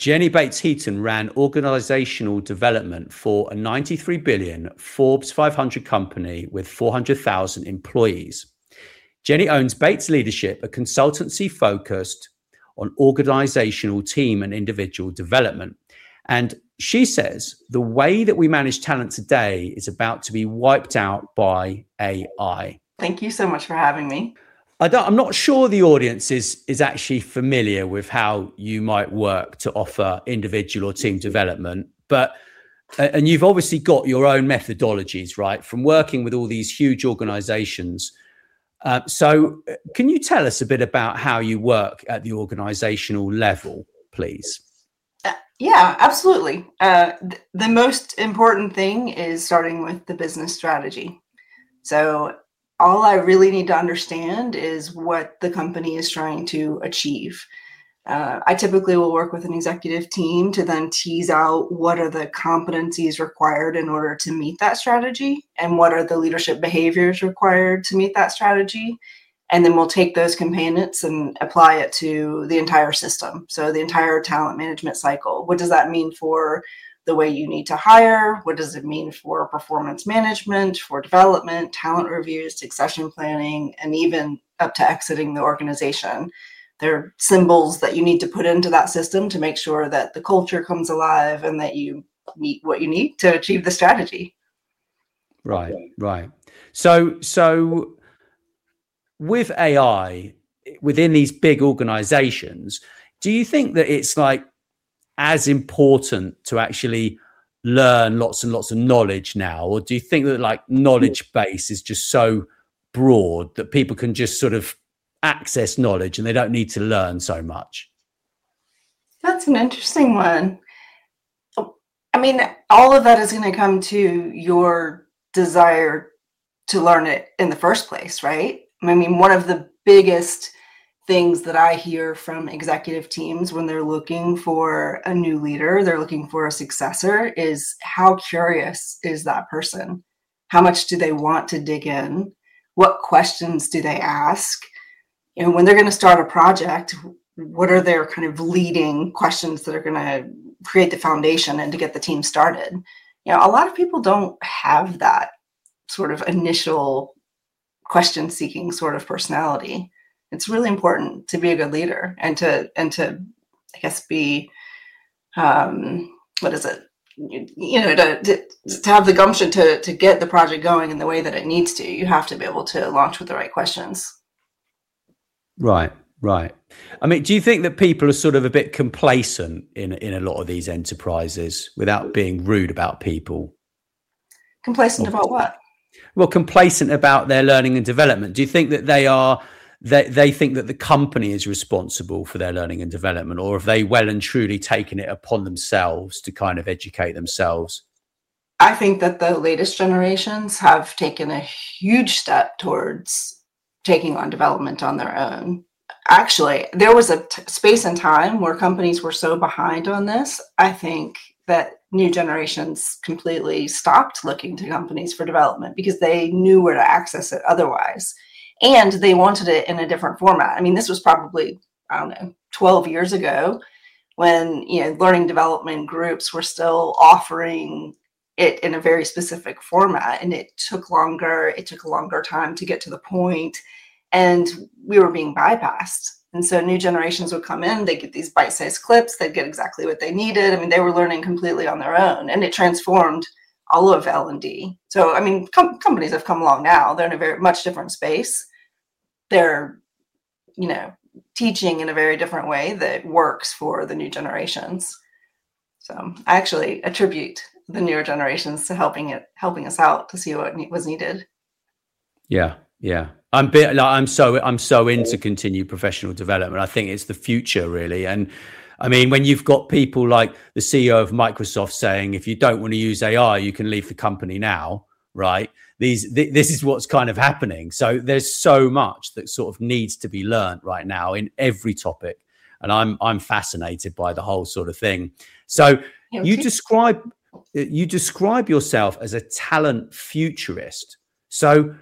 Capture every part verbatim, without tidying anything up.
Jenny Bates Heaton ran organizational development for a ninety-three billion Forbes five hundred company with four hundred thousand employees. Jenny owns Bates Leadership, a consultancy focused on organizational team and individual development. And she says the way that we manage talent today is about to be wiped out by A I. Thank you so much for having me. I don't, I'm not sure the audience is, is actually familiar with how you might work to offer individual or team development, but, and you've obviously got your own methodologies, right, from working with all these huge organizations. Uh, so can you tell us a bit about how you work at the organizational level, please? Uh, yeah, absolutely. Uh, th- the most important thing is starting with the business strategy. So all I really need to understand is what the company is trying to achieve. Uh, I typically will work with an executive team to then tease out what are the competencies required in order to meet that strategy and what are the leadership behaviors required to meet that strategy. And then we'll take those components and apply it to the entire system. So the entire talent management cycle. What does that mean for the way you need to hire? What does it mean for performance management, for development, talent reviews, succession planning, and even up to exiting the organization? There are symbols that you need to put into that system to make sure that the culture comes alive and that you meet what you need to achieve the strategy. Right, right. So, so with A I within these big organizations, do you think that it's like as important to actually learn lots and lots of knowledge now? Or do you think that like knowledge base is just so broad that people can just sort of access knowledge and they don't need to learn so much? That's an interesting one. I mean, all of that is going to come to your desire to learn it in the first place, right? I mean, one of the biggest things that I hear from executive teams when they're looking for a new leader, they're looking for a successor, is how curious is that person? How much do they want to dig in? What questions do they ask? You know, when they're going to start a project, what are their kind of leading questions that are going to create the foundation and to get the team started? You know, a lot of people don't have that sort of initial question-seeking sort of personality. It's really important to be a good leader and to, and to, I guess, be, um, what is it? You, you know, to, to to have the gumption to to get the project going in the way that it needs to. You have to be able to launch with the right questions. Right, right. I mean, do you think that people are sort of a bit complacent in in a lot of these enterprises, without being rude about people? Complacent about what? Well, complacent about their learning and development. Do you think that they are, they, they think that the company is responsible for their learning and development, or have they well and truly taken it upon themselves to kind of educate themselves? I think that the latest generations have taken a huge step towards taking on development on their own. Actually, there was a t- space and time where companies were so behind on this. I think that new generations completely stopped looking to companies for development because they knew where to access it otherwise. And they wanted it in a different format. I mean, this was probably, I don't know, twelve years ago when, you know, learning development groups were still offering it in a very specific format. And it took longer, it took a longer time to get to the point, and we were being bypassed. And so new generations would come in, they get these bite-sized clips, they'd get exactly what they needed. I mean, they were learning completely on their own, and it transformed all of L and D. So, I mean, com- companies have come along now. They're in a very much different space. They're, you know, teaching in a very different way that works for the new generations. So I actually attribute the newer generations to helping it, helping us out to see what was needed. Yeah, yeah. I'm bit like I'm so I'm so into continued professional development. I think it's the future, really. And I mean, when you've got people like the C E O of Microsoft saying, if you don't want to use A I, you can leave the company now, right? These th- this is what's kind of happening. So there's so much that sort of needs to be learned right now in every topic, and I'm I'm fascinated by the whole sort of thing. So Yeah, you okay. describe you describe yourself as a talent futurist. So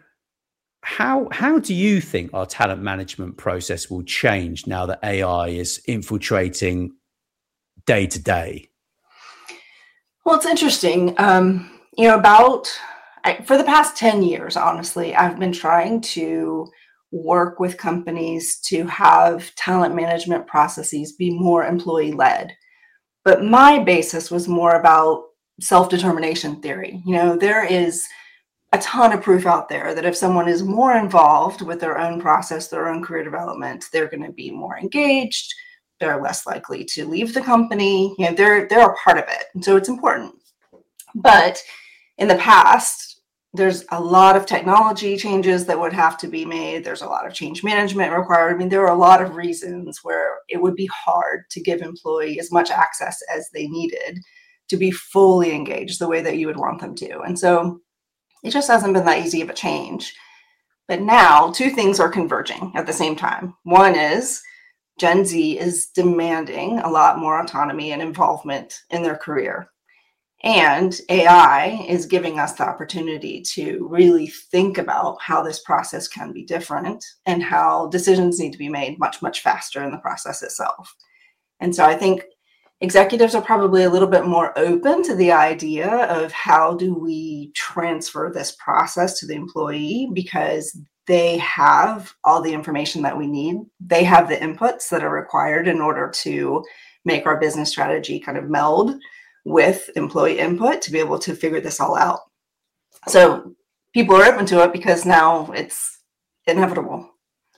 How how do you think our talent management process will change now that A I is infiltrating day to day? Well, it's interesting. Um, you know, about I, for the past ten years, honestly, I've been trying to work with companies to have talent management processes be more employee led. But my basis was more about self-determination theory. You know, there is a ton of proof out there that if someone is more involved with their own process, their own career development, they're going to be more engaged. They're less likely to leave the company. You know, they're they're a part of it. And so it's important. But in the past, there's a lot of technology changes that would have to be made. There's a lot of change management required. I mean, there are a lot of reasons where it would be hard to give employees as much access as they needed to be fully engaged the way that you would want them to. And so it just hasn't been that easy of a change. But now two things are converging at the same time. One is Gen Z is demanding a lot more autonomy and involvement in their career. And A I is giving us the opportunity to really think about how this process can be different and how decisions need to be made much, much faster in the process itself. And so I think executives are probably a little bit more open to the idea of how do we transfer this process to the employee, because they have all the information that we need. They have the inputs that are required in order to make our business strategy kind of meld with employee input to be able to figure this all out. So people are open to it because now it's inevitable.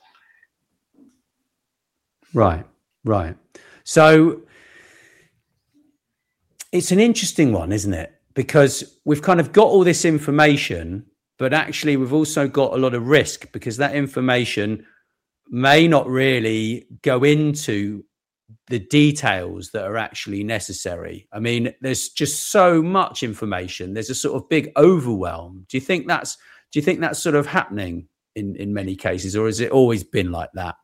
Right, right. So it's an interesting one, isn't it? Because we've kind of got all this information, but actually we've also got a lot of risk because that information may not really go into the details that are actually necessary. I mean, there's just so much information. There's a sort of big overwhelm. Do you think that's, do you think that's sort of happening in, in many cases, or has it always been like that?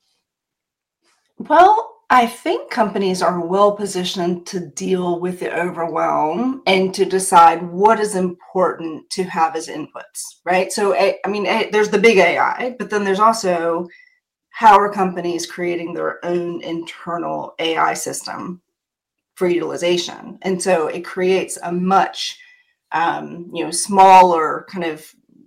Well, I think companies are well positioned to deal with the overwhelm and to decide what is important to have as inputs, right? So, I mean, there's the big A I, but then there's also how are companies creating their own internal A I system for utilization? And so it creates a much, um, you know, smaller kind of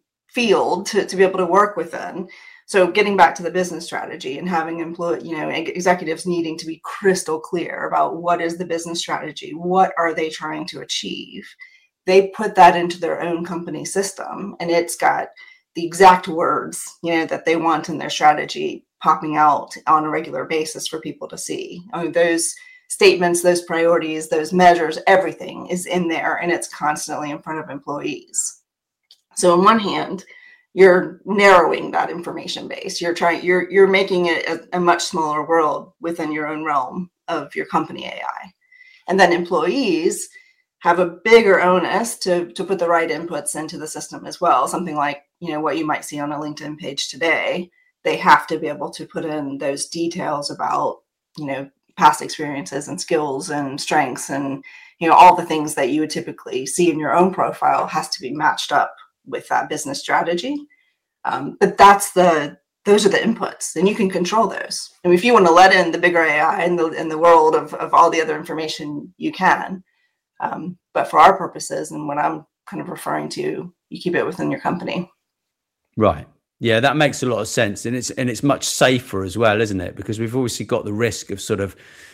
field to, to be able to work within. So getting back to the business strategy and having employee, you know, executives needing to be crystal clear about what is the business strategy, what are they trying to achieve? They put that into their own company system, and it's got the exact words, you know, that they want in their strategy popping out on a regular basis for people to see. I mean, those statements, those priorities, those measures, everything is in there, and it's constantly in front of employees. So on one hand, you're narrowing that information base. You're trying, you're you're making it a, a much smaller world within your own realm of your company A I. And then employees have a bigger onus to, to put the right inputs into the system as well. Something like, you know, what you might see on a LinkedIn page today. They have to be able to put in those details about, you know, past experiences and skills and strengths and, you know, all the things that you would typically see in your own profile has to be matched up with that business strategy. Um, but that's the, those are the inputs, and you can control those. And if you want to let in the bigger A I in the, in the world of, of all the other information, you can. Um, but for our purposes and what I'm kind of referring to, you keep it within your company. Right. Yeah, that makes a lot of sense. And it's, and it's much safer as well, isn't it? Because we've obviously got the risk of sort of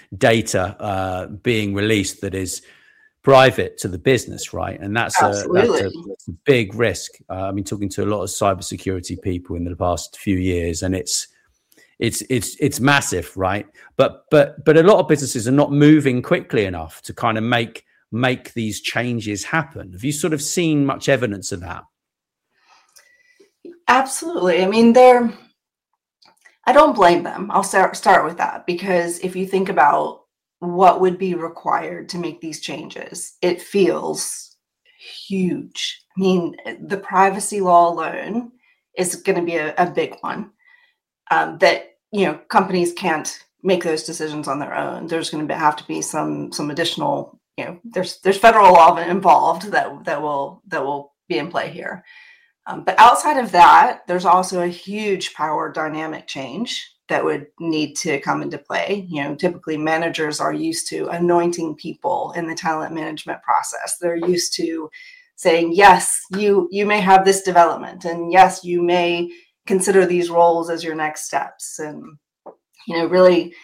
data uh, being released that is private to the business, right? And that's, a, that's, a, that's a big risk. Uh, I've been talking to a lot of cybersecurity people in the past few years, and it's it's it's it's massive, right? But but but a lot of businesses are not moving quickly enough to kind of make make these changes happen. Have you sort of seen much evidence of that? Absolutely. I mean, they're. I don't blame them. I'll start start with that, because if you think about what would be required to make these changes, it feels huge. I mean, the privacy law alone is going to be a, a big one. Um, that, you know, companies can't make those decisions on their own. There's going to have to be some some additional, you know, there's there's federal law involved that that will that will be in play here. Um, but outside of that, there's also a huge power dynamic change that would need to come into play. You know, typically managers are used to anointing people in the talent management process. They're used to saying, yes, you you may have this development, and yes, you may consider these roles as your next steps, and you know, really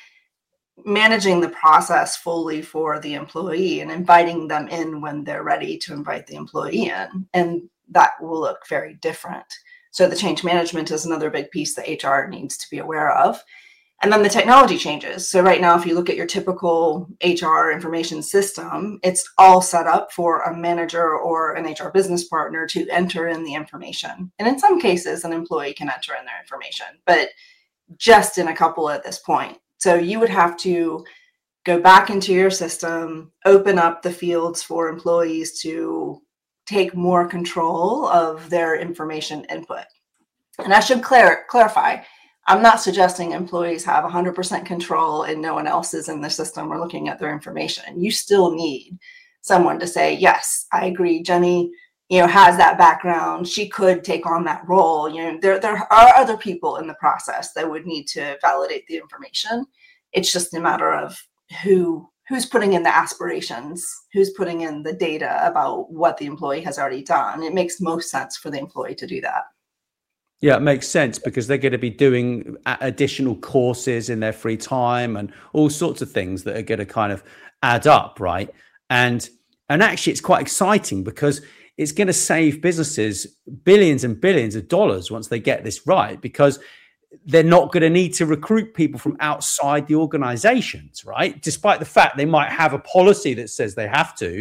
managing the process fully for the employee and inviting them in when they're ready to invite the employee in. And that will look very different. So the change management is another big piece that H R needs to be aware of. And then the technology changes. So right now, if you look at your typical H R information system, it's all set up for a manager or an H R business partner to enter in the information. And in some cases, an employee can enter in their information, but just in a couple at this point. So you would have to go back into your system, open up the fields for employees to take more control of their information input. And I should clar- clarify, I'm not suggesting employees have one hundred percent control and no one else is in the system or looking at their information. You still need someone to say, yes, I agree, Jenny, you know, has that background. She could take on that role. You know, there, there are other people in the process that would need to validate the information. It's just a matter of who who's putting in the aspirations, who's putting in the data about what the employee has already done. It makes most sense for the employee to do that. Yeah, it makes sense because they're going to be doing additional courses in their free time and all sorts of things that are going to kind of add up, right? And and actually, it's quite exciting because it's going to save businesses billions and billions of dollars once they get this right, because they're not going to need to recruit people from outside the organizations, right? Despite the fact they might have a policy that says they have to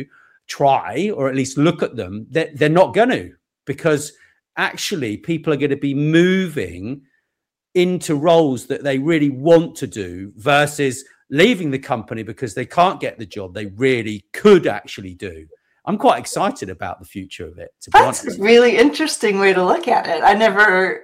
try or at least look at them, they're, they're not going to, because actually people are going to be moving into roles that they really want to do versus leaving the company because they can't get the job they really could actually do. I'm quite excited about the future of it, to be That's honest. a really interesting way to look at it. I never,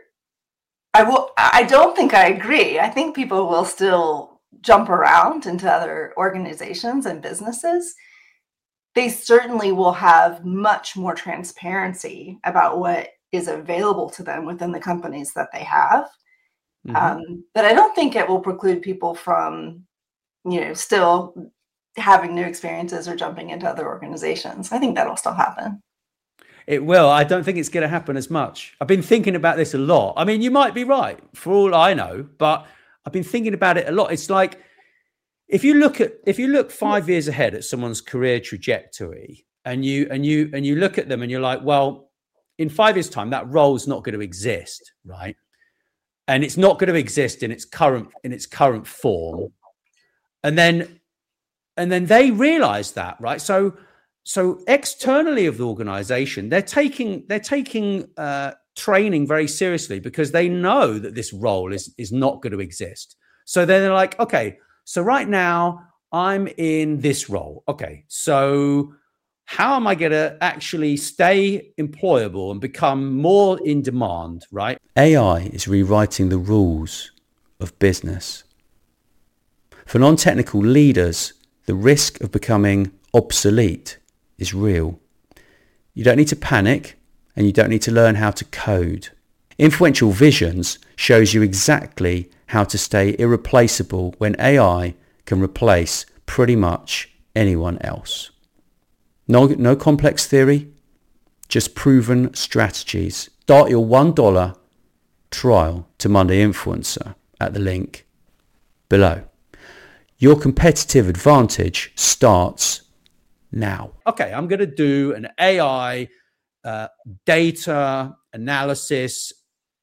I will, I don't think I agree. I think people will still jump around into other organizations and businesses. They certainly will have much more transparency about what is available to them within the companies that they have. Mm-hmm. Um, but I don't think it will preclude people from, you know, still having new experiences or jumping into other organizations. I think that'll still happen. It will. I don't think it's going to happen as much. I've been thinking about this a lot. I mean, you might be right for all I know, but I've been thinking about it a lot. It's like, if you look at, if you look five years ahead at someone's career trajectory and you, and you, and you look at them and you're like, well, in five years' time, that role's not going to exist, right? And it's not going to exist in its current, in its current form. And then, and then they realize that, right? So, so externally of the organization, they're taking, they're taking uh, training very seriously because they know that this role is, is not going to exist. So then they're like, okay, so right now I'm in this role. Okay, so how am I going to actually stay employable and become more in demand, right? A I is rewriting the rules of business. For non-technical leaders, the risk of becoming obsolete is real. You don't need to panic and you don't need to learn how to code. Influential Visions shows you exactly how to stay irreplaceable when A I can replace pretty much anyone else. No, no complex theory, just proven strategies. Start your one dollar trial to Monday Influencer at the link below. Your competitive advantage starts now. Okay, I'm going to do an A I uh, data analysis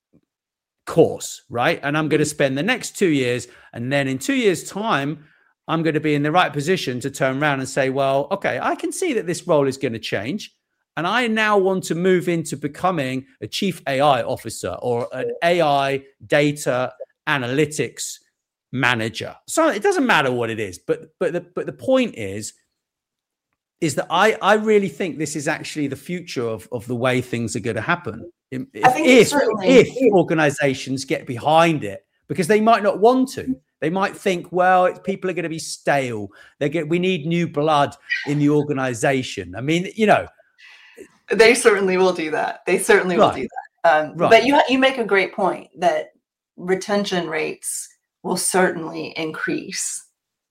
course, right? And I'm going to spend the next two years. And then in two years' time, I'm going to be in the right position to turn around and say, well, okay, I can see that this role is going to change. And I now want to move into becoming a chief A I officer or an A I data analytics manager. So it doesn't matter what it is, but but the but the point is, is that I I really think this is actually the future of, of the way things are going to happen. If I think if, certainly, if organizations get behind it, because they might not want to. They might think, well, it's, people are going to be stale. They get we need new blood in the organization. I mean, you know, they certainly will do that. They certainly right. will do that. Um, right. But you you make a great point that retention rates will certainly increase.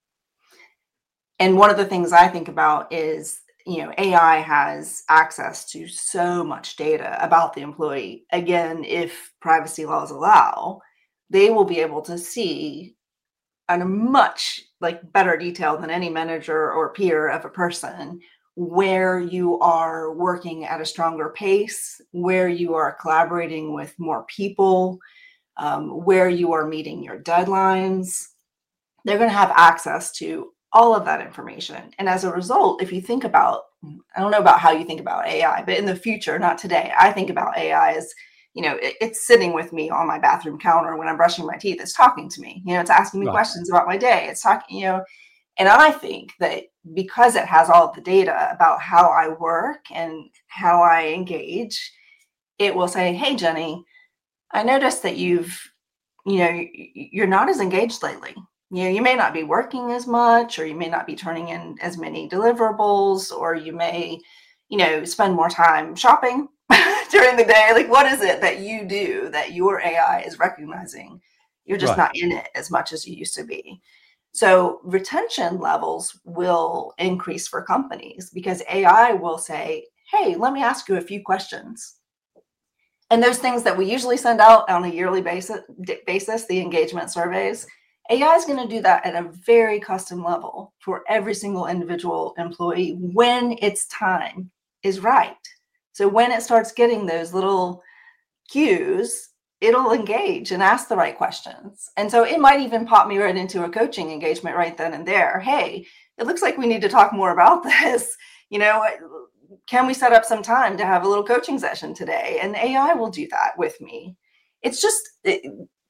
And one of the things I think about is, you know, A I has access to so much data about the employee. Again, if privacy laws allow, they will be able to see in a much like better detail than any manager or peer of a person where you are working at a stronger pace, where you are collaborating with more people, um, where you are meeting your deadlines. They're going to have access to all of that information. And as a result, if you think about, I don't know about how you think about A I, but in the future, not today, I think about A I as, you know, it, it's sitting with me on my bathroom counter when I'm brushing my teeth. It's talking to me, you know, it's asking me Right. questions about my day. It's talking, you know, and I think that because it has all of the data about how I work and how I engage, it will say, hey, Jenny, I noticed that you've, you know, you're not as engaged lately. You know, you may not be working as much, or you may not be turning in as many deliverables, or you may, you know, spend more time shopping during the day. Like, what is it that you do that your A I is recognizing? You're just Right. not in it as much as you used to be. So retention levels will increase for companies because A I will say, hey, let me ask you a few questions. And those things that we usually send out on a yearly basis, basis the engagement surveys, A I is going to do that at a very custom level for every single individual employee when its time is right. So when it starts getting those little cues, it'll engage and ask the right questions. And so it might even pop me right into a coaching engagement right then and there. Hey, it looks like we need to talk more about this. You know, can we set up some time to have a little coaching session today? And A I will do that with me. It's just, it,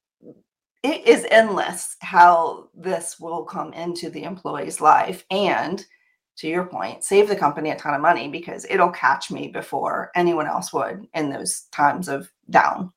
it is endless how this will come into the employee's life. And to your point, save the company a ton of money because it'll catch me before anyone else would in those times of down.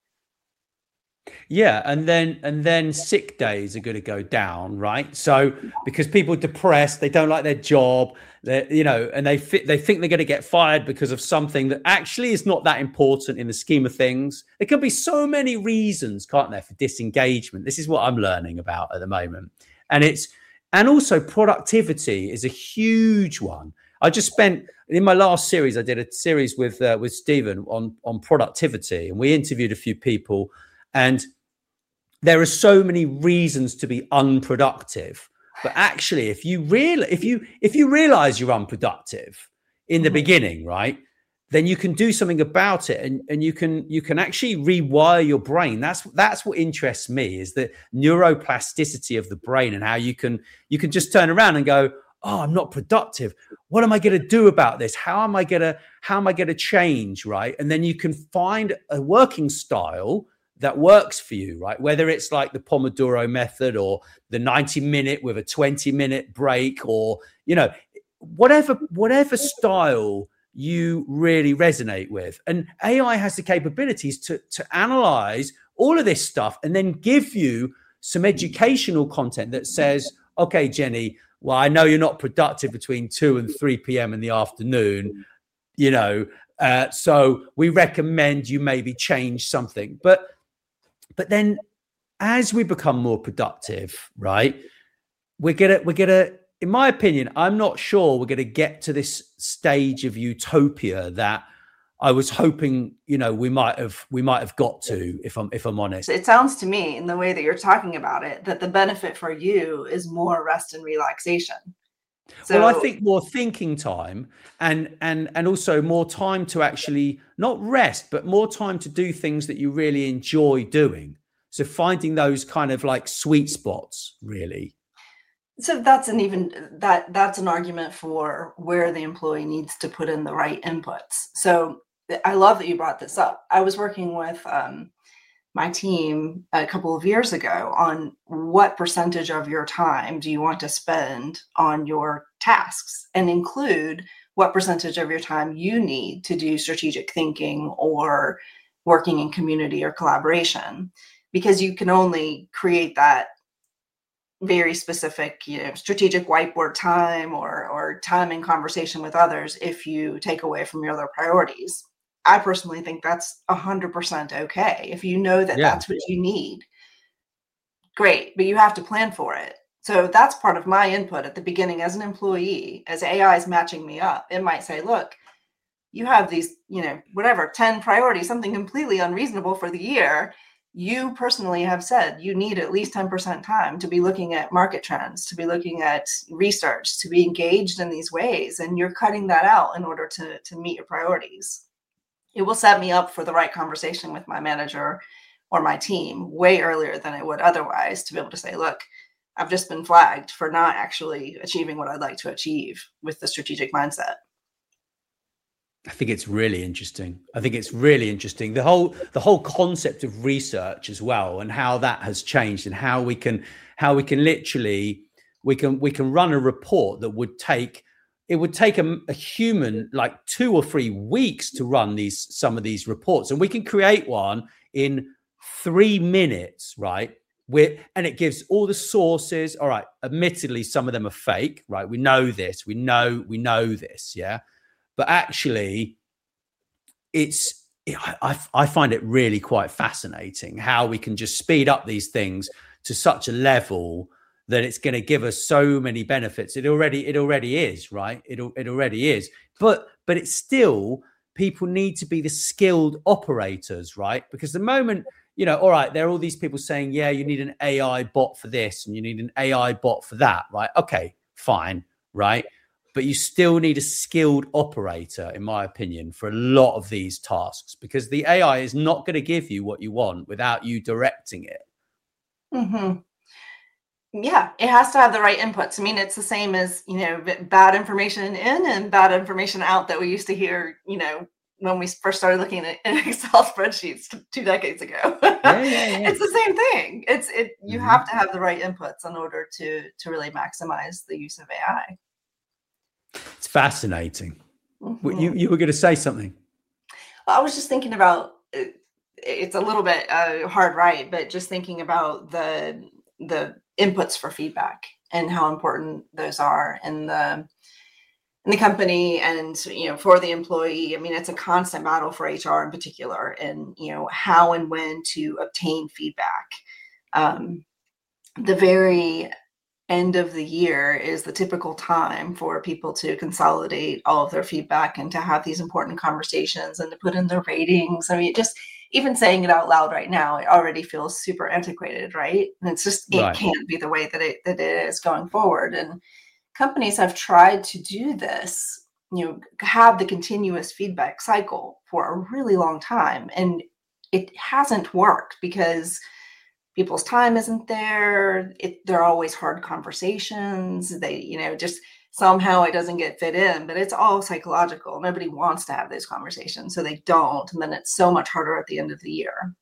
Yeah, and then and then sick days are going to go down, right? So because people are depressed, they don't like their job, they you know, and they fit, they think they're going to get fired because of something that actually is not that important in the scheme of things. There can be so many reasons, can't there, for disengagement. This is what I'm learning about at the moment, and it's and also productivity is a huge one. I just spent in my last series, I did a series with uh, with Stephen on on productivity, and we interviewed a few people. And there are so many reasons to be unproductive, but actually, if you real if you if you realize you're unproductive in the mm-hmm. beginning, right, then you can do something about it, and and you can you can actually rewire your brain. That's that's what interests me, is the neuroplasticity of the brain and how you can you can just turn around and go, oh, I'm not productive. What am I going to do about this? How am I going to how am I going to change, right? And then you can find a working style that works for you, right? Whether it's like the Pomodoro method or the ninety minute with a twenty minute break, or, you know, whatever, whatever style you really resonate with. And A I has the capabilities to, to analyze all of this stuff and then give you some educational content that says, okay, Jenny, well, I know you're not productive between two and three p.m. in the afternoon, you know, uh, so we recommend you maybe change something. But But then as we become more productive, right, we're gonna, we're gonna, in my opinion, I'm not sure we're gonna get to this stage of utopia that I was hoping, you know, we might have, we might have got to, if I'm, if I'm honest. It sounds to me, in the way that you're talking about it, that the benefit for you is more rest and relaxation. So, well, I think more thinking time and and and also more time to actually not rest, but more time to do things that you really enjoy doing. So finding those kind of like sweet spots, really. So that's an even that that's an argument for where the employee needs to put in the right inputs. So I love that you brought this up. I was working with um, my team a couple of years ago on what percentage of your time do you want to spend on your tasks, and include what percentage of your time you need to do strategic thinking or working in community or collaboration, because you can only create that very specific, you know, strategic whiteboard time or or time in conversation with others if you take away from your other priorities. I personally think that's one hundred percent okay. If you know that Yeah. that's what you need, great, but you have to plan for it. So that's part of my input at the beginning as an employee. As A I is matching me up, it might say, look, you have these, you know, whatever, ten priorities, something completely unreasonable for the year. You personally have said you need at least ten percent time to be looking at market trends, to be looking at research, to be engaged in these ways. And you're cutting that out in order to, to meet your priorities. It will set me up for the right conversation with my manager or my team way earlier than it would otherwise, to be able to say, look, I've just been flagged for not actually achieving what I'd like to achieve with the strategic mindset. I think it's really interesting. I think it's really interesting. The whole the whole concept of research as well, and how that has changed, and how we can how we can literally we can we can run a report that would take it would take a, a human like two or three weeks to run these some of these reports, and we can create one in three minutes, right? With and it gives all the sources. All right, admittedly, some of them are fake, right? We know this. We know we know this, yeah. But actually, it's I, I find it really quite fascinating how we can just speed up these things to such a level that it's going to give us so many benefits. It already it already is, right? It it already is. But but it's still, people need to be the skilled operators, right? Because the moment, you know, all right, there are all these people saying, yeah, you need an A I bot for this and you need an A I bot for that, right? Okay, fine, right? But you still need a skilled operator, in my opinion, for a lot of these tasks, because the A I is not going to give you what you want without you directing it. Mm-hmm. Yeah, it has to have the right inputs. I mean, it's the same as, you know, bad information in and bad information out that we used to hear, you know, when we first started looking at Excel spreadsheets two decades ago. Yeah, yeah, yeah. It's the same thing. It's it. You mm-hmm. have to have the right inputs in order to to really maximize the use of A I. It's fascinating. Mm-hmm. You you were going to say something. Well, I was just thinking about, it's a little bit uh, hard, right? But just thinking about the the inputs for feedback and how important those are in the in the company and, you know, for the employee. I mean, it's a constant battle for H R in particular, and, you know, how and when to obtain feedback. Um, the very end of the year is the typical time for people to consolidate all of their feedback and to have these important conversations and to put in their ratings. I mean, just even saying it out loud right now, it already feels super antiquated, right? And it's just, it right. can't be the way that it that it is going forward. And companies have tried to do this, you know, have the continuous feedback cycle for a really long time. And it hasn't worked because people's time isn't there. It, they're always hard conversations. They, you know, just somehow it doesn't get fit in, but it's all psychological. Nobody wants to have those conversations, so they don't. And then it's so much harder at the end of the year.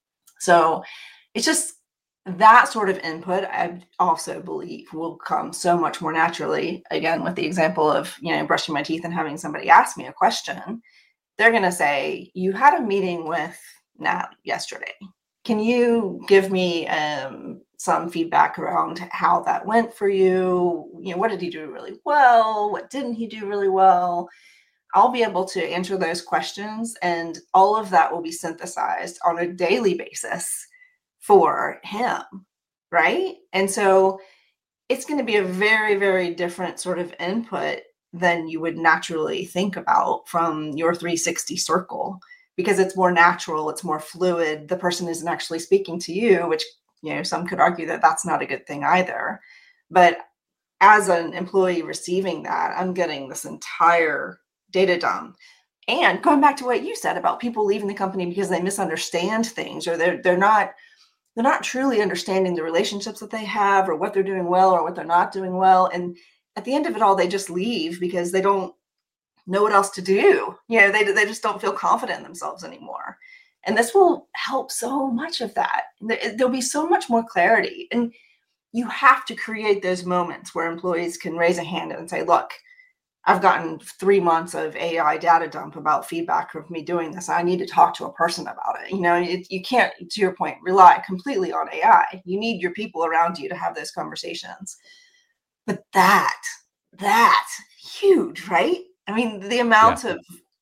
So it's just that sort of input, I also believe, will come so much more naturally. Again, with the example of, you know, brushing my teeth and having somebody ask me a question, they're going to say, you had a meeting with Nat yesterday. Can you give me um, some feedback around how that went for you? You know, what did he do really well? What didn't he do really well? I'll be able to answer those questions, and all of that will be synthesized on a daily basis for him, right? And so it's going to be a very, very different sort of input than you would naturally think about from your three sixty circle, because it's more natural, it's more fluid. The person isn't actually speaking to you, which, you know, some could argue that that's not a good thing either. But as an employee receiving that, I'm getting this entire data dump. And going back to what you said about people leaving the company because they misunderstand things, or they're they're not they're not truly understanding the relationships that they have, or what they're doing well or what they're not doing well. And at the end of it all, they just leave because they don't know what else to do. You know, they they just don't feel confident in themselves anymore. And this will help so much of that. There'll be so much more clarity. And you have to create those moments where employees can raise a hand and say, look, I've gotten three months of A I data dump about feedback of me doing this. I need to talk to a person about it. You know, it, you can't, to your point, rely completely on A I. You need your people around you to have those conversations. But that, that, huge, right? I mean, the amount yeah. of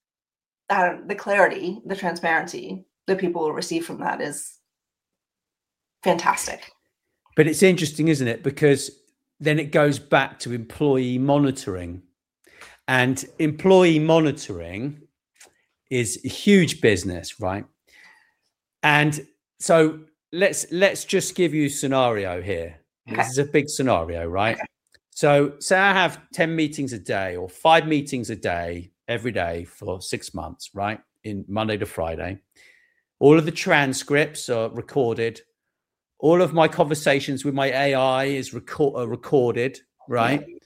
uh, the clarity, the transparency that people will receive from that is fantastic. But it's interesting, isn't it? Because then it goes back to employee monitoring. And employee monitoring is a huge business, right? And so let's let's just give you a scenario here. Okay. This is a big scenario, right? Okay. So say I have ten meetings a day or five meetings a day every day for six months, right? In Monday to Friday. All of the transcripts are recorded. All of my conversations with my A I is record, uh, recorded, right? Yeah.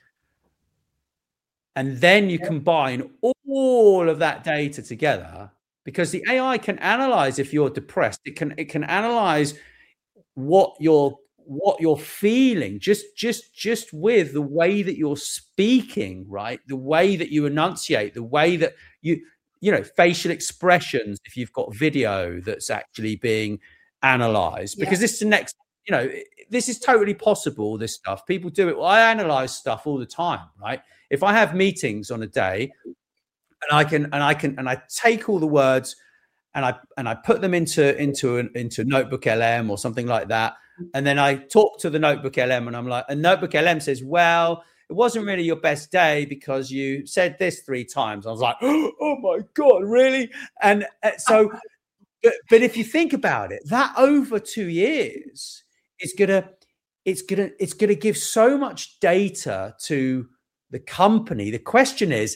And then you combine all of that data together, because the A I can analyze if you're depressed. It can it can analyze what you're what you're feeling just just just with the way that you're speaking, right? The way that you enunciate, the way that you you know facial expressions. If you've got video that's actually being analyzed, because yeah. this is the next. You know, this is totally possible. This stuff people do it. Well, I analyze stuff all the time, right? If I have meetings on a day, and I can and I can and I take all the words and I and I put them into into an into Notebook L M or something like that, and then I talk to the Notebook L M and I'm like, and Notebook L M says, well, it wasn't really your best day because you said this three times. I was like, oh my God, really? And uh, so, but, but if you think about it, that over two years is gonna it's gonna it's gonna give so much data to the company. The question is,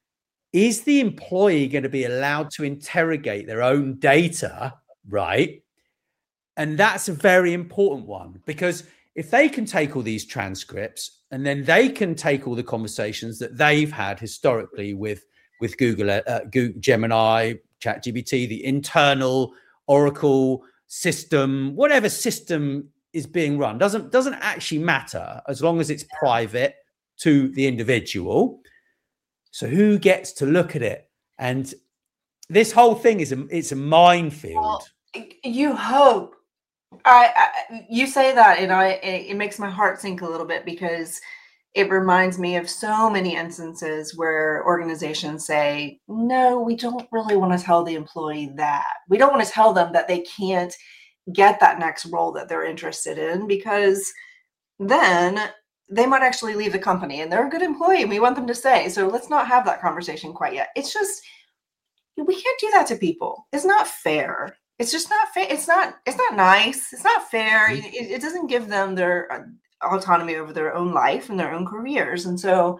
is the employee going to be allowed to interrogate their own data, right? And that's a very important one, because if they can take all these transcripts and then they can take all the conversations that they've had historically with, with Google, uh, Google, Gemini, ChatGPT, the internal Oracle system, whatever system is being run, doesn't, doesn't actually matter as long as it's private to the individual. So who gets to look at it? And this whole thing is a, it's a minefield. Well, you hope. I, I you say that, and I it, it makes my heart sink a little bit, because it reminds me of so many instances where organizations say, no, we don't really want to tell the employee that. We don't want to tell them that they can't get that next role that they're interested in, because then they might actually leave the company, and they're a good employee and we want them to stay. So let's not have that conversation quite yet. It's just, we can't do that to people. It's not fair. It's just not fair. It's not, it's not nice. It's not fair. Mm-hmm. It, it doesn't give them their autonomy over their own life and their own careers. And so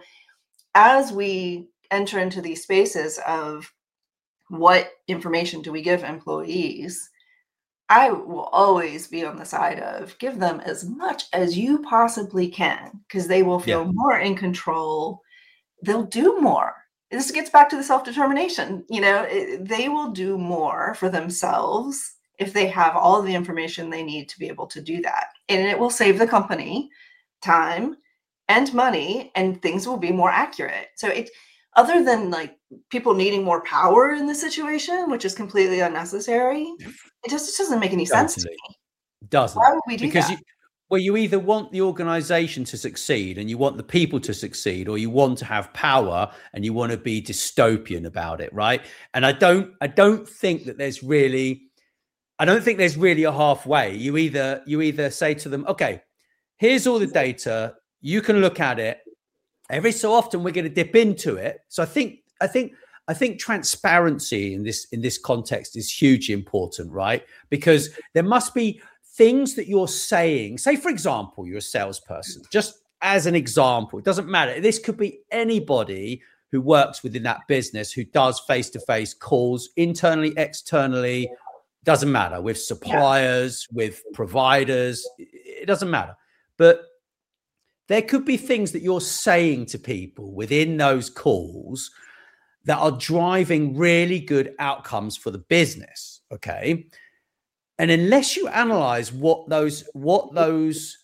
as we enter into these spaces of what information do we give employees, I will always be on the side of give them as much as you possibly can, because they will feel yeah. more in control. They'll do more. This gets back to the self-determination. You know, it, they will do more for themselves if they have all of the information they need to be able to do that. And it will save the company time and money, and things will be more accurate. So it, other than like people needing more power in the situation, which is completely unnecessary, it just, just doesn't make any sense to me. Doesn't. Why would we do because that? You, well, you either want the organization to succeed and you want the people to succeed, or you want to have power and you want to be dystopian about it, right? And I don't, I don't think that there's really, I don't think there's really a halfway. You either, you either say to them, okay, here's all the data, you can look at it. Every so often we're going to dip into it. So I think, I think, I think transparency in this, in this context is hugely important, right? Because there must be things that you're saying. Say, for example, you're a salesperson, just as an example, it doesn't matter. This could be anybody who works within that business, who does face-to-face calls internally, externally, doesn't matter, with suppliers, yeah. with providers, it doesn't matter. But there could be things that you're saying to people within those calls that are driving really good outcomes for the business, okay? And unless you analyze what those what those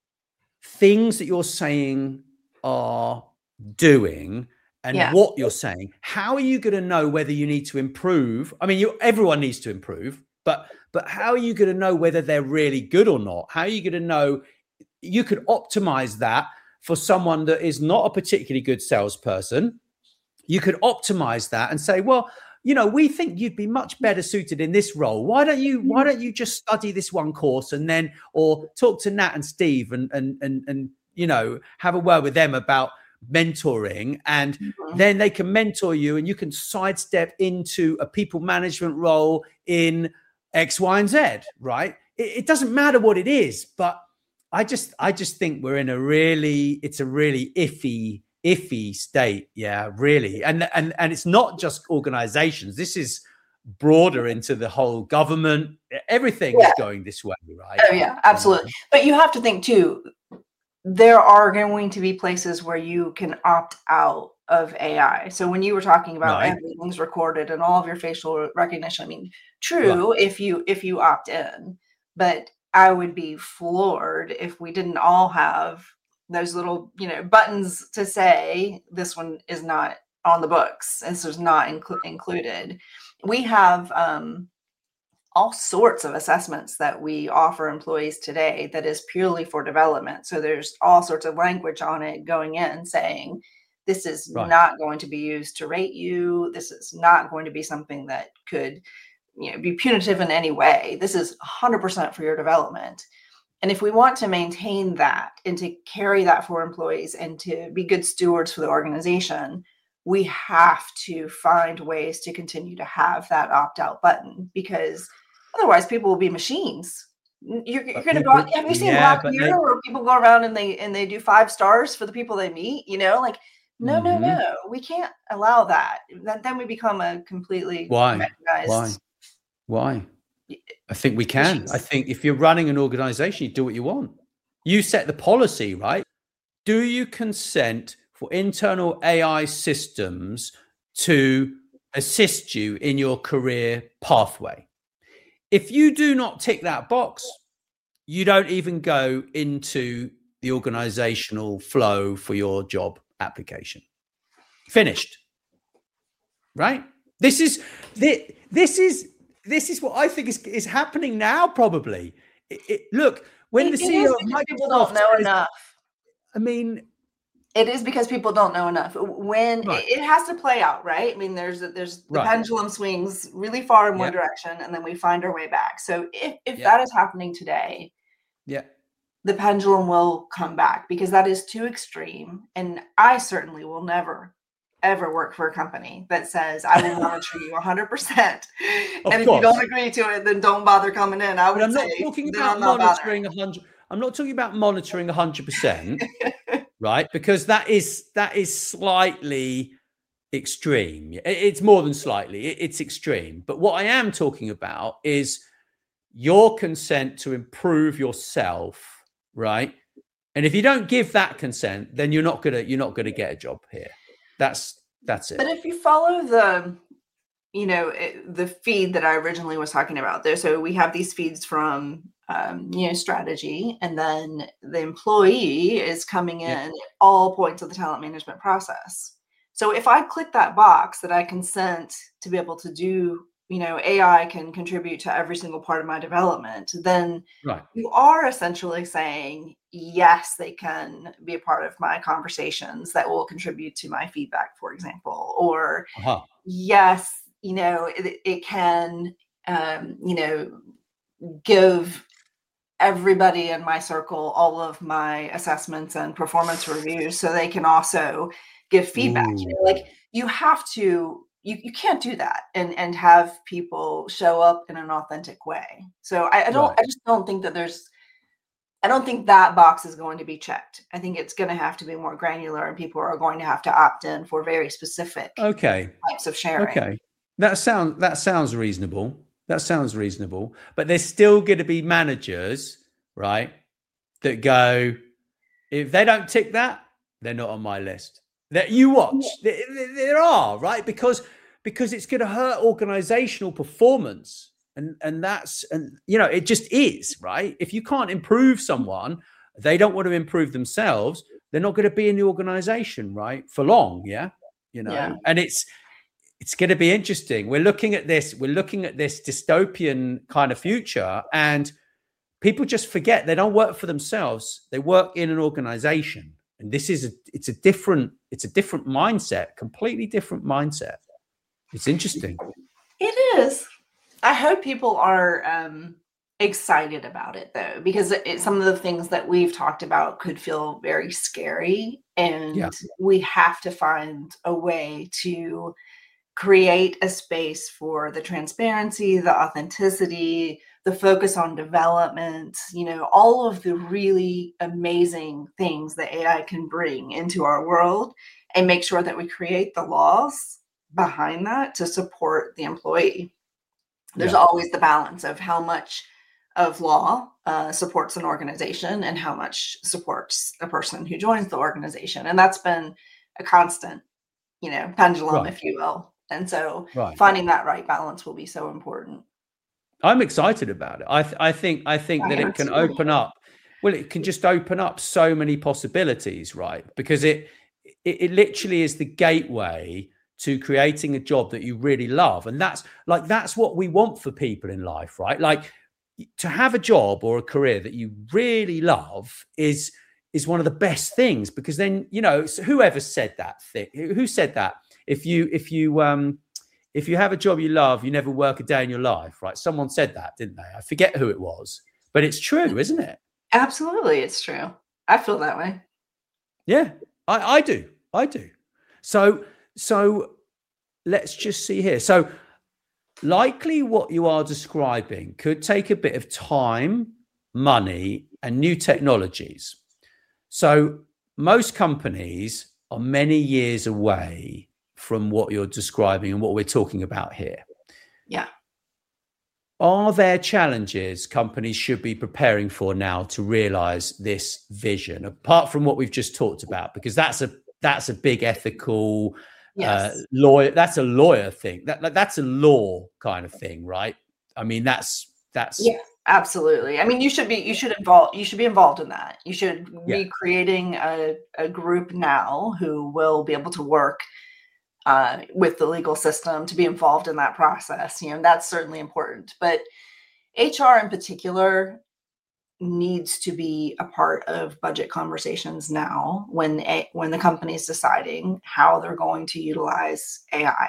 things that you're saying are doing and yeah. what you're saying, how are you going to know whether you need to improve? I mean, you, everyone needs to improve, but but how are you going to know whether they're really good or not? How are you going to know? You could optimize that for someone that is not a particularly good salesperson. You could optimize that and say, well, you know, we think you'd be much better suited in this role. Why don't you, why don't you just study this one course and then, or talk to Nat and Steve and, and, and, and, you know, have a word with them about mentoring, and mm-hmm. then they can mentor you and you can sidestep into a people management role in X, Y, and Z, right? It, it doesn't matter what it is, but I just, I just think we're in a really, it's a really iffy, iffy state. Yeah, really. And, and, and it's not just organizations. This is broader into the whole government. Everything yeah. is going this way, right? Oh yeah, absolutely. But you have to think too, there are going to be places where you can opt out of A I. So when you were talking about right. everything's recorded and all of your facial recognition, I mean, true right. if you if you opt in, but I would be floored if we didn't all have those little, you know, buttons to say this one is not on the books. This is not inclu- included. We have um, all sorts of assessments that we offer employees today that is purely for development. So there's all sorts of language on it going in saying, this is right. not going to be used to rate you. This is not going to be something that could, you know, be punitive in any way. This is one hundred percent for your development. And if we want to maintain that and to carry that for employees and to be good stewards for the organization, we have to find ways to continue to have that opt-out button, because otherwise people will be machines. You're, you're going to go out. Have you seen yeah, Black Mirror where people go around and they and they do five stars for the people they meet? You know, like, no, mm-hmm. no, no. We can't allow that. That then we become a completely Why? mechanized. Why? Why? I think we can. Machines. I think if you're running an organization, you do what you want. You set the policy, right? Do you consent for internal A I systems to assist you in your career pathway? If you do not tick that box, you don't even go into the organizational flow for your job application. Finished. Right? This is this is this is what I think is, is happening now. Probably. It, it, look, when it, the C E O of Microsoft people don't know says, enough. I mean, it is because people don't know enough. When right. it, it has to play out, right? I mean, there's there's the right. pendulum swings really far in one yep. direction, and then we find our way back. So if if yep. that is happening today, yeah, the pendulum will come back, because that is too extreme. And I certainly will never, ever work for a company that says I will monitor you one hundred percent. And if you don't agree to it, then don't bother coming in. I would but I'm say, not talking about monitoring a hundred. I'm not talking about monitoring a hundred percent. Right, because that is that is slightly extreme. It's more than slightly, it's extreme. But what I am talking about is your consent to improve yourself, right? And if you don't give that consent, then you're not gonna you're not gonna get a job here. That's that's it. But if you follow the, you know, the feed that I originally was talking about there, so we have these feeds from. Um, you know, strategy, and then the employee is coming in yeah. at all points of the talent management process. So if I click that box that I consent to be able to do, you know, A I can contribute to every single part of my development, then right. you are essentially saying, yes, they can be a part of my conversations that will contribute to my feedback, for example, or uh-huh. yes, you know, it, it can, um, you know, give everybody in my circle all of my assessments and performance reviews so they can also give feedback. You know, like you have to, you, you can't do that and, and have people show up in an authentic way. So I, I don't, right. I just don't think that there's, I don't think that box is going to be checked. I think it's going to have to be more granular, and people are going to have to opt in for very specific okay. types of sharing. Okay. That sounds, that sounds reasonable. That sounds reasonable, but there's still going to be managers, right, that go, if they don't tick that, they're not on my list. That you watch, there, there are, right, because because it's going to hurt organizational performance, and and that's and you know it just is, right. If you can't improve someone, they don't want to improve themselves. They're not going to be in the organization, right, for long. Yeah, you know, yeah. and it's. It's going to be interesting. We're looking at this. We're looking at this dystopian kind of future, and people just forget they don't work for themselves. They work in an organization, and this is a, it's a different it's a different mindset, completely different mindset. It's interesting. is. I hope people are um, excited about it, though, because it, some of the things that we've talked about could feel very scary. And Yeah. we have to find a way to create a space for the transparency, the authenticity, the focus on development, you know, all of the really amazing things that A I can bring into our world, and make sure that we create the laws behind that to support the employee. There's Yeah. always the balance of how much of law uh, supports an organization and how much supports a person who joins the organization. And that's been a constant, you know, pendulum, Right. if you will. And so Right. finding that right balance will be so important. I'm excited about it. I th- I think I think I that am it can too. open up. Well, it can just open up so many possibilities, right? Because it it, it literally is the gateway to creating a job that you really love, and that's like that's what we want for people in life, right? Like to have a job or a career that you really love is is one of the best things, because then, you know, whoever said that thing, who said that if you if you um if you have a job you love, you never work a day in your life, right? Someone said that, didn't they? I forget who it was, but it's true, isn't it? Absolutely, it's true. I feel that way. Yeah, I, I do. I do. So, so let's just see here. So likely what you are describing could take a bit of time, money, and new technologies. So most companies are many years away from what you're describing and what we're talking about here. Yeah. Are there challenges companies should be preparing for now to realize this vision, apart from what we've just talked about? Because that's a that's a big ethical Yes. uh, lawyer. That's a lawyer thing. That that's a law kind of thing, right? I mean, that's that's Yeah, absolutely. I mean, you should be you should involve you should be involved in that. You should yeah, be creating a, a group now who will be able to work uh, with the legal system to be involved in that process. You know, that's certainly important. But H R in particular needs to be a part of budget conversations now when a, when the company is deciding how they're going to utilize A I.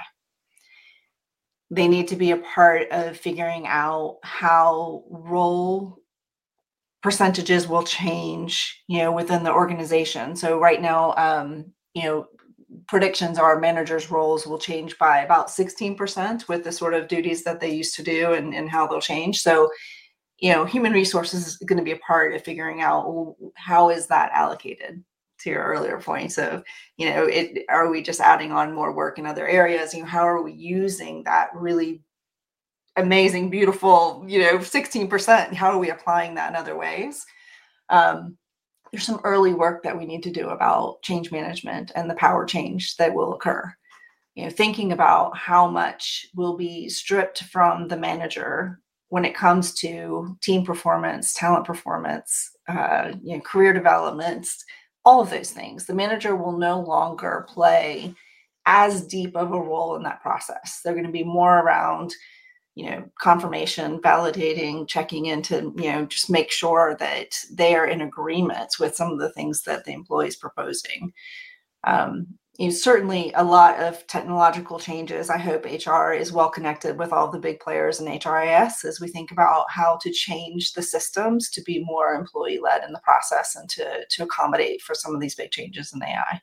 They need to be a part of figuring out how role percentages will change, you know, within the organization. So right now, um, you know, predictions are managers' roles will change by about sixteen percent with the sort of duties that they used to do, and, and how they'll change. So, you know, human resources is going to be a part of figuring out, well, how is that allocated, to your earlier point of, you know, it, are we just adding on more work in other areas? You know, how are we using that really amazing, beautiful, you know, sixteen percent? How are we applying that in other ways? Um, there's some early work that we need to do about change management and the power change that will occur. You know, thinking about how much will be stripped from the manager when it comes to team performance, talent performance, uh, you know, career development, all of those things. The manager will no longer play as deep of a role in that process. They're going to be more around, you know, confirmation, validating, checking in to, you know, just make sure that they are in agreement with some of the things that the employee is proposing. Um, you know, certainly a lot of technological changes. I hope H R is well connected with all the big players in H R I S as we think about how to change the systems to be more employee-led in the process and to, to accommodate for some of these big changes in A I.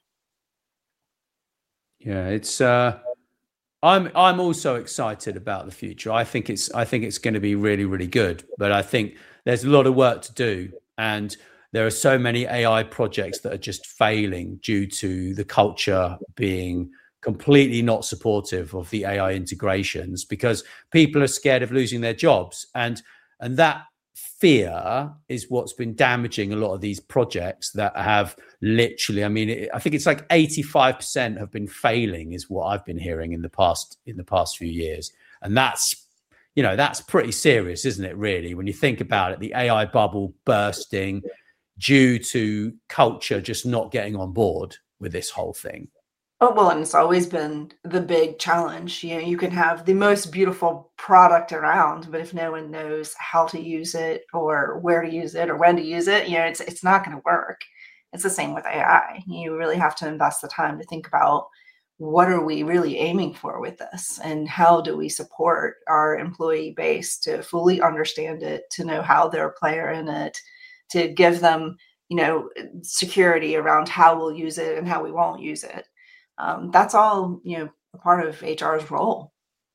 yeah. It's uh, I'm I'm also excited about the future. I think it's I think it's going to be really really good. But I think there's a lot of work to do, and there are so many A I projects that are just failing due to the culture being completely not supportive of the A I integrations, because people are scared of losing their jobs, and and that fear is what's been damaging a lot of these projects that have literally, I mean, it, I think it's like eighty-five percent have been failing is what I've been hearing in the past in the past few years. And that's, you know, that's pretty serious, isn't it, really, when you think about it? The A I bubble bursting due to culture just not getting on board with this whole thing. Oh, well, and it's always been the big challenge. You know, you can have the most beautiful product around, but if no one knows how to use it or where to use it or when to use it, you know, it's it's not going to work. It's the same with A I. You really have to invest the time to think about what are we really aiming for with this? And how do we support our employee base to fully understand it, to know how they're a player in it, to give them, you know, security around how we'll use it and how we won't use it. Um, that's all, you know, a part of H R's role.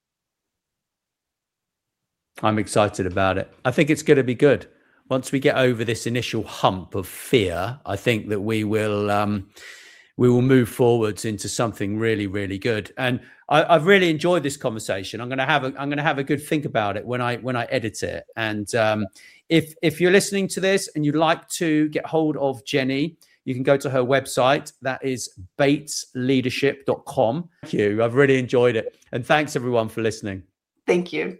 I'm excited about it. I think it's going to be good. Once we get over this initial hump of fear, I think that we will um, we will move forwards into something really, really good. And I, I've really enjoyed this conversation. I'm going to have a I'm going to have a good think about it when I when I edit it. And um, if if you're listening to this and you'd like to get hold of Jenny, you can go to her website. That is bates leadership dot com. Thank you. I've really enjoyed it. And thanks everyone for listening. Thank you.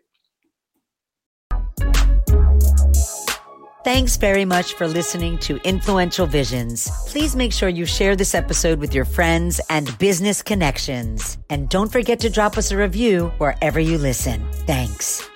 Thanks very much for listening to Influential Visions. Please make sure you share this episode with your friends and business connections. And don't forget to drop us a review wherever you listen. Thanks.